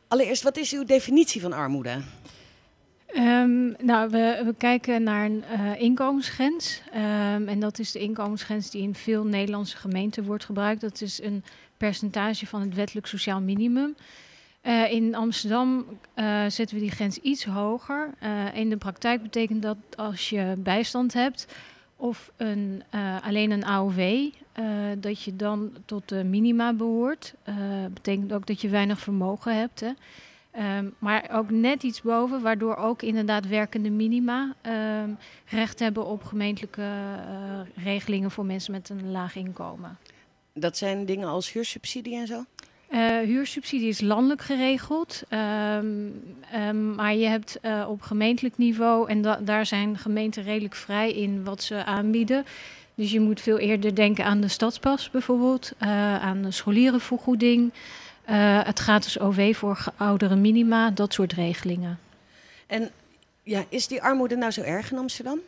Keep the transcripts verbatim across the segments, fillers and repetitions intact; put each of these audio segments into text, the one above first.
Allereerst, wat is uw definitie van armoede? Um, nou, we, we kijken naar een uh, inkomensgrens. Um, en dat is de inkomensgrens die in veel Nederlandse gemeenten wordt gebruikt. Dat is een percentage van het wettelijk sociaal minimum. Uh, in Amsterdam uh, zetten we die grens iets hoger. Uh, in de praktijk betekent dat als je bijstand hebt of een, uh, alleen een A O W, uh, dat je dan tot de minima behoort. Dat uh, betekent ook dat je weinig vermogen hebt, hè. Um, maar ook net iets boven, waardoor ook inderdaad werkende minima um, recht hebben op gemeentelijke uh, regelingen voor mensen met een laag inkomen. Dat zijn dingen als huursubsidie en zo? Uh, huursubsidie is landelijk geregeld, um, um, maar je hebt uh, op gemeentelijk niveau, en da- daar zijn gemeenten redelijk vrij in wat ze aanbieden. Dus je moet veel eerder denken aan de stadspas bijvoorbeeld, uh, aan de scholierenvergoeding. Uh, het gratis O V voor oudere minima, dat soort regelingen. En ja, is die armoede nou zo erg in Amsterdam?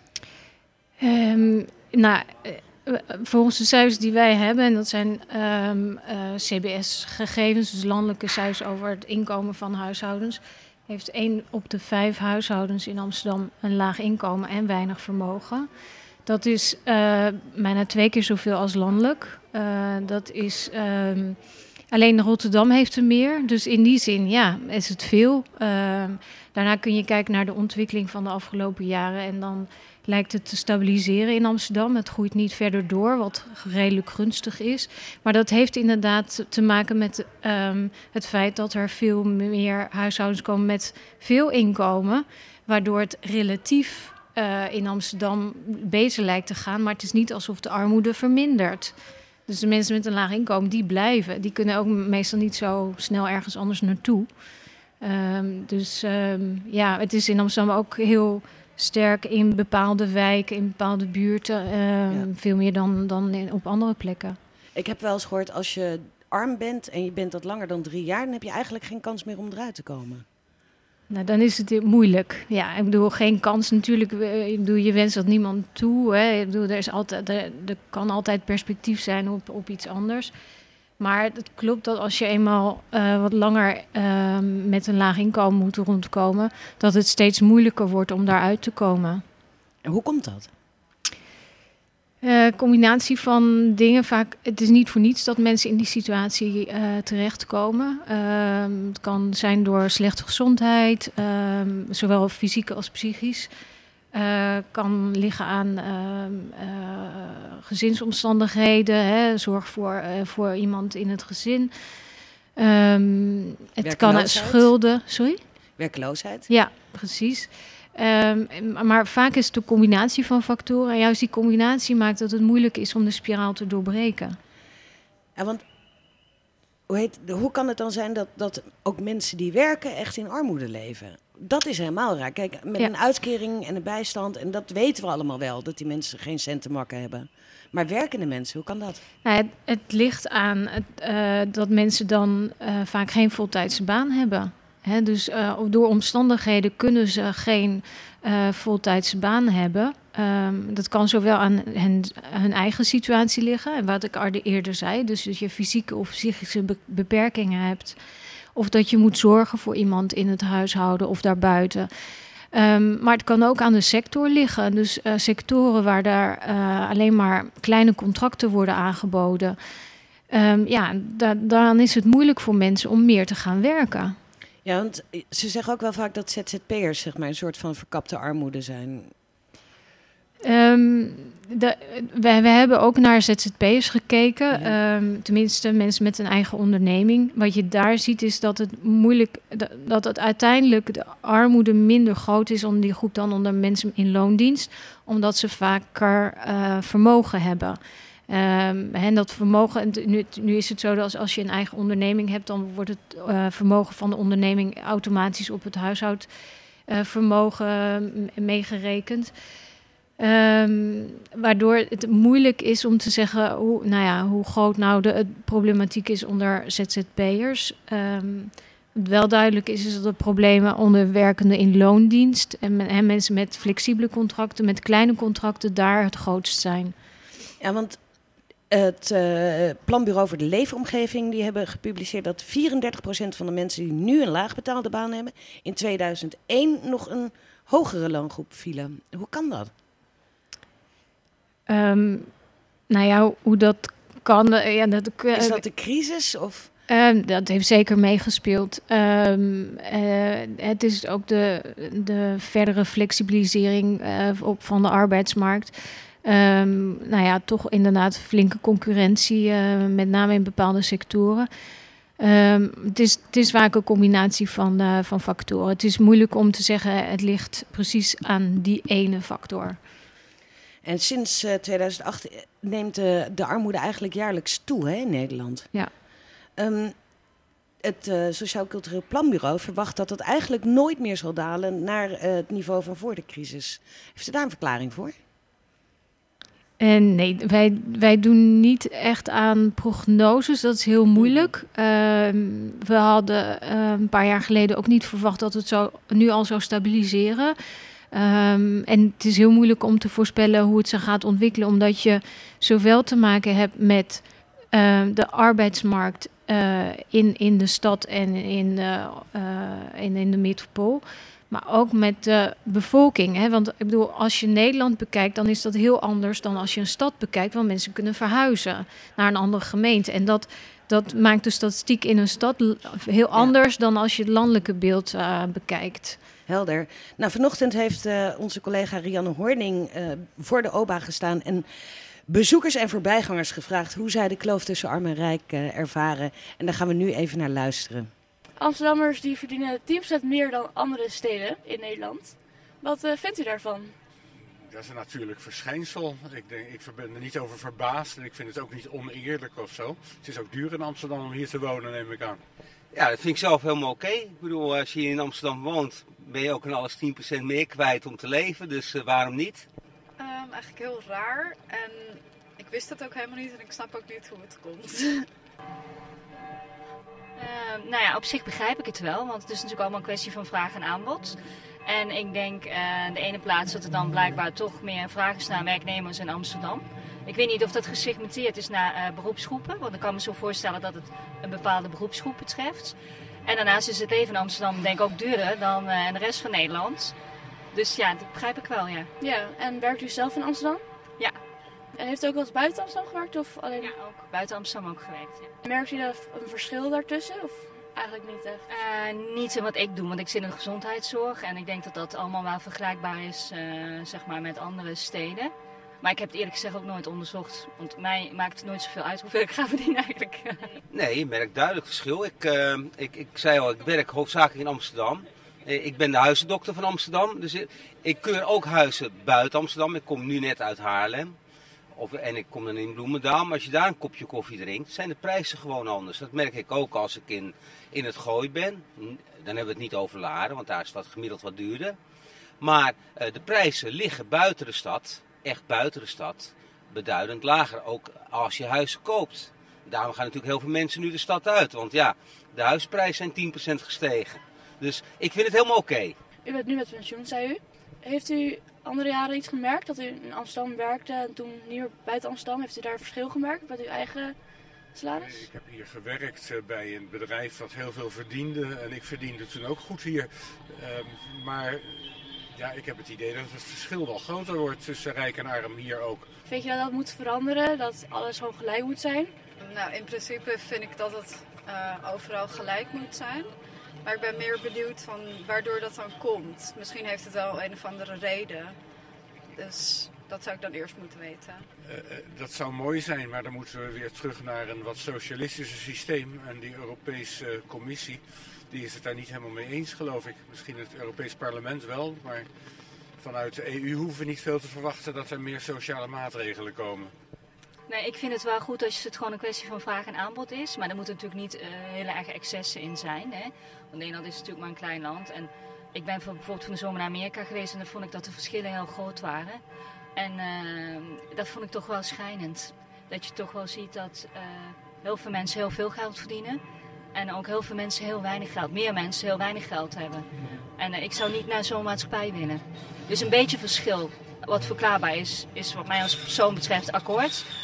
Um, nou, uh, volgens de cijfers die wij hebben, en dat zijn um, uh, C B S-gegevens, dus landelijke cijfers over het inkomen van huishoudens, heeft één op de vijf huishoudens in Amsterdam een laag inkomen en weinig vermogen. Dat is uh, bijna twee keer zoveel als landelijk. Uh, dat is... Um, Alleen Rotterdam heeft er meer, dus in die zin ja, is het veel. Uh, daarna kun je kijken naar de ontwikkeling van de afgelopen jaren en dan lijkt het te stabiliseren in Amsterdam. Het groeit niet verder door, wat redelijk gunstig is. Maar dat heeft inderdaad te maken met um, het feit dat er veel meer huishoudens komen met veel inkomen, waardoor het relatief uh, in Amsterdam beter lijkt te gaan, maar het is niet alsof de armoede vermindert. Dus de mensen met een laag inkomen, die blijven. Die kunnen ook meestal niet zo snel ergens anders naartoe. Um, dus um, ja, het is in Amsterdam ook heel sterk in bepaalde wijken, in bepaalde buurten. Um, ja. Veel meer dan, dan in, op andere plekken. Ik heb wel eens gehoord, als je arm bent en je bent dat langer dan drie jaar, dan heb je eigenlijk geen kans meer om eruit te komen. Nou, dan is het moeilijk. Ja, ik bedoel, geen kans natuurlijk. Ik bedoel, je wenst dat niemand toe. Hè. Ik bedoel, er is altijd, er, er kan altijd perspectief zijn op, op iets anders. Maar het klopt dat als je eenmaal uh, wat langer uh, met een laag inkomen moet rondkomen, dat het steeds moeilijker wordt om daaruit te komen. En hoe komt dat? Uh, combinatie van dingen. Vaak, het is niet voor niets dat mensen in die situatie uh, terechtkomen. Uh, het kan zijn door slechte gezondheid, uh, zowel fysiek als psychisch. Uh, kan liggen aan uh, uh, gezinsomstandigheden, hè, zorg voor, uh, voor iemand in het gezin. Um, het kan uit schulden. Sorry? Werkloosheid? Ja, precies. Um, maar vaak is het de combinatie van factoren. En juist die combinatie maakt dat het moeilijk is om de spiraal te doorbreken. Ja, want hoe, heet, hoe kan het dan zijn dat, dat ook mensen die werken echt in armoede leven? Dat is helemaal raar. Kijk, met ja. een uitkering en een bijstand, en dat weten we allemaal wel, dat die mensen geen cent te makken hebben. Maar werkende mensen, hoe kan dat? Nou, het, het ligt aan het, uh, dat mensen dan uh, vaak geen voltijdse baan hebben. He, dus uh, door omstandigheden kunnen ze geen uh, voltijdse baan hebben. Um, dat kan zowel aan hen, hun eigen situatie liggen, en wat ik eerder zei, dus dat je fysieke of psychische be- beperkingen hebt, of dat je moet zorgen voor iemand in het huishouden of daarbuiten. Um, maar het kan ook aan de sector liggen. Dus uh, sectoren waar daar uh, alleen maar kleine contracten worden aangeboden. Um, ja, da- dan is het moeilijk voor mensen om meer te gaan werken. Ja, want ze zeggen ook wel vaak dat Z Z P'ers zeg maar, een soort van verkapte armoede zijn. Um, de, we, we hebben ook naar Z Z P'ers gekeken. Ja. Um, tenminste, mensen met een eigen onderneming. Wat je daar ziet is dat het moeilijk, dat het uiteindelijk de armoede minder groot is onder die groep dan onder mensen in loondienst, omdat ze vaker uh, vermogen hebben. Um, en dat vermogen, nu, nu is het zo dat als, als je een eigen onderneming hebt, dan wordt het uh, vermogen van de onderneming automatisch op het huishoudvermogen uh, meegerekend. Um, waardoor het moeilijk is om te zeggen hoe, nou ja, hoe groot nou de, de problematiek is onder Z Z P'ers. Um, wat wel duidelijk is, is dat de problemen onder werkenden in loondienst en, en mensen met flexibele contracten, met kleine contracten, daar het grootst zijn. Ja, want Het uh, Planbureau voor de Leefomgeving die hebben gepubliceerd dat vierendertig procent van de mensen die nu een laagbetaalde baan hebben, in tweeduizend één nog een hogere loongroep vielen. Hoe kan dat? Um, nou ja, hoe dat kan... Uh, ja, dat, uh, Is dat de crisis? Of? Uh, dat heeft zeker meegespeeld. Um, uh, het is ook de, de verdere flexibilisering uh, op van de arbeidsmarkt. Um, nou ja, toch inderdaad flinke concurrentie, uh, met name in bepaalde sectoren. Um, het, is, het is vaak een combinatie van, uh, van factoren. Het is moeilijk om te zeggen, het ligt precies aan die ene factor. En sinds uh, tweeduizend acht neemt uh, de armoede eigenlijk jaarlijks toe, hè, in Nederland. Ja. Um, het uh, Sociaal Cultureel Planbureau verwacht dat het eigenlijk nooit meer zal dalen naar uh, het niveau van voor de crisis. Heeft u daar een verklaring voor? En nee, wij, wij doen niet echt aan prognoses. Dat is heel moeilijk. Uh, we hadden uh, een paar jaar geleden ook niet verwacht dat het zo, nu al zou stabiliseren. Um, en het is heel moeilijk om te voorspellen hoe het zich gaat ontwikkelen, omdat je zowel te maken hebt met uh, de arbeidsmarkt uh, in, in de stad en in, uh, uh, in, in de metropool. Maar ook met de bevolking. Hè? Want ik bedoel, als je Nederland bekijkt, dan is dat heel anders dan als je een stad bekijkt. Want mensen kunnen verhuizen naar een andere gemeente. En dat, dat maakt de statistiek in een stad heel anders ja. dan als je het landelijke beeld uh, bekijkt. Helder. Nou, vanochtend heeft uh, onze collega Rianne Horning uh, voor de O B A gestaan en bezoekers en voorbijgangers gevraagd hoe zij de kloof tussen arm en rijk uh, ervaren. En daar gaan we nu even naar luisteren. Amsterdammers die verdienen tien procent meer dan andere steden in Nederland. Wat uh, vindt u daarvan? Dat is een natuurlijk verschijnsel. Ik, denk, ik ben er niet over verbaasd en ik vind het ook niet oneerlijk of zo. Het is ook duur in Amsterdam om hier te wonen, neem ik aan. Ja, dat vind ik zelf helemaal oké. Okay. Ik bedoel, als je in Amsterdam woont, ben je ook aan alles tien procent meer kwijt om te leven. Dus uh, waarom niet? Um, eigenlijk heel raar. En ik wist dat ook helemaal niet en ik snap ook niet hoe het komt. Uh, nou ja, op zich begrijp ik het wel, want het is natuurlijk allemaal een kwestie van vraag en aanbod. En ik denk uh, in de ene plaats dat er dan blijkbaar toch meer vraag is naar werknemers in Amsterdam. Ik weet niet of dat gesegmenteerd is naar uh, beroepsgroepen, want ik kan me zo voorstellen dat het een bepaalde beroepsgroep betreft. En daarnaast is het leven in Amsterdam denk ik ook duurder dan uh, in de rest van Nederland. Dus ja, dat begrijp ik wel, ja. Ja, en werkt u zelf in Amsterdam? Ja. En heeft u ook wel eens buiten Amsterdam gewerkt? Of alleen... Ja, ook buiten Amsterdam ook gewerkt, ja. Merkt u daar een verschil daartussen? Of eigenlijk niet echt? Uh, niet in wat ik doe, want ik zit in de gezondheidszorg. En ik denk dat dat allemaal wel vergelijkbaar is uh, zeg maar met andere steden. Maar ik heb het eerlijk gezegd ook nooit onderzocht. Want mij maakt het nooit zoveel uit hoeveel ik ga verdienen eigenlijk. Nee, je merkt duidelijk verschil. Ik, uh, ik, ik zei al, ik werk hoofdzakelijk in Amsterdam. Ik ben de huisdokter van Amsterdam. Dus ik keur ook huizen buiten Amsterdam. Ik kom nu net uit Haarlem. Of, en ik kom dan in Bloemendaal. Maar als je daar een kopje koffie drinkt, zijn de prijzen gewoon anders. Dat merk ik ook als ik in, in het Gooi ben. Dan hebben we het niet over Laren, want daar is het gemiddeld wat duurder. Maar uh, de prijzen liggen buiten de stad, echt buiten de stad, beduidend lager. Ook als je huizen koopt. Daarom gaan natuurlijk heel veel mensen nu de stad uit. Want ja, de huisprijzen zijn tien procent gestegen. Dus ik vind het helemaal oké. Okay. U bent nu met pensioen, zei u. Heeft u andere jaren iets gemerkt dat u in Amsterdam werkte en toen niet meer buiten Amsterdam? Heeft u daar verschil gemerkt met uw eigen salaris? Ik heb hier gewerkt bij een bedrijf dat heel veel verdiende en ik verdiende toen ook goed hier. Um, maar ja, ik heb het idee dat het verschil wel groter wordt tussen rijk en arm hier ook. Vind je dat dat moet veranderen, dat alles gewoon gelijk moet zijn? Nou, in principe vind ik dat het uh, overal gelijk moet zijn. Maar ik ben meer benieuwd van waardoor dat dan komt. Misschien heeft het wel een of andere reden. Dus dat zou ik dan eerst moeten weten. Uh, uh, dat zou mooi zijn, maar dan moeten we weer terug naar een wat socialistischer systeem. En die Europese uh, Commissie, die is het daar niet helemaal mee eens, geloof ik. Misschien het Europees Parlement wel, maar vanuit de E U hoeven we niet veel te verwachten dat er meer sociale maatregelen komen. Nee, ik vind het wel goed als het gewoon een kwestie van vraag en aanbod is. Maar er moeten natuurlijk niet uh, hele erge excessen in zijn. Hè? Want Nederland is natuurlijk maar een klein land. En ik ben bijvoorbeeld van de zomer naar Amerika geweest en dan vond ik dat de verschillen heel groot waren. En uh, dat vond ik toch wel schijnend. Dat je toch wel ziet dat uh, heel veel mensen heel veel geld verdienen. En ook heel veel mensen heel weinig geld, meer mensen heel weinig geld hebben. En uh, ik zou niet naar zo'n maatschappij willen. Dus een beetje verschil, wat verklaarbaar is, is wat mij als persoon betreft akkoord.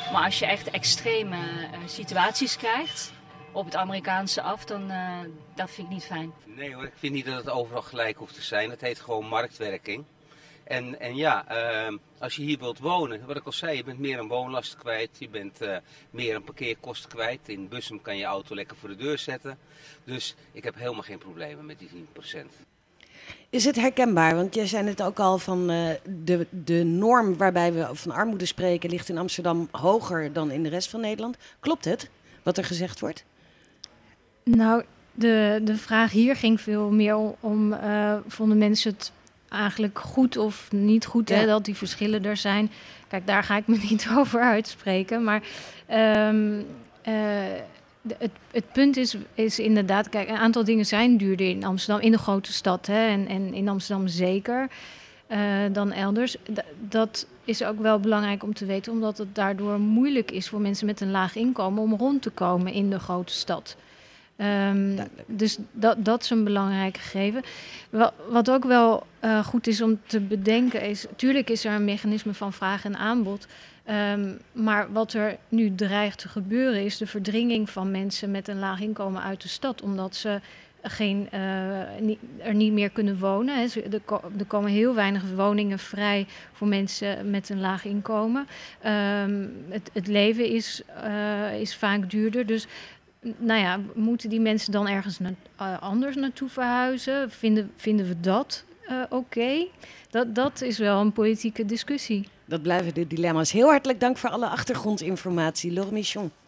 Maar als je echt extreme uh, situaties krijgt, op het Amerikaanse af, dan uh, dat vind ik niet fijn. Nee hoor, ik vind niet dat het overal gelijk hoeft te zijn. Het heet gewoon marktwerking. En, en ja, uh, als je hier wilt wonen, wat ik al zei, je bent meer een woonlast kwijt. Je bent uh, meer een parkeerkosten kwijt. In Bussum kan je auto lekker voor de deur zetten. Dus ik heb helemaal geen problemen met die tien procent. Is het herkenbaar? Want jij zei het ook al van uh, de, de norm waarbij we van armoede spreken ligt in Amsterdam hoger dan in de rest van Nederland. Klopt het, wat er gezegd wordt? Nou, de, de vraag hier ging veel meer om, om uh, vonden mensen het eigenlijk goed of niet goed, ja. hè, dat die verschillen er zijn. Kijk, daar ga ik me niet over uitspreken. Maar um, uh, de, het, het punt is, is inderdaad, kijk, een aantal dingen zijn duurder in Amsterdam, in de grote stad, hè, en, en in Amsterdam zeker, uh, dan elders. D- dat is ook wel belangrijk om te weten, omdat het daardoor moeilijk is voor mensen met een laag inkomen om rond te komen in de grote stad. Um, dus dat, dat is een belangrijk gegeven. Wat, wat ook wel uh, goed is om te bedenken is, tuurlijk is er een mechanisme van vraag en aanbod. Um, maar wat er nu dreigt te gebeuren is de verdringing van mensen met een laag inkomen uit de stad. Omdat ze geen, uh, niet, er niet meer kunnen wonen. Hè. Er, er komen heel weinig woningen vrij voor mensen met een laag inkomen. Um, het, het leven is, uh, is vaak duurder. Dus nou ja, moeten die mensen dan ergens na, uh, anders naartoe verhuizen? Vinden, vinden we dat uh, oké? Okay? Dat, dat is wel een politieke discussie. Dat blijven de dilemma's. Heel hartelijk dank voor alle achtergrondinformatie, Laure Michon.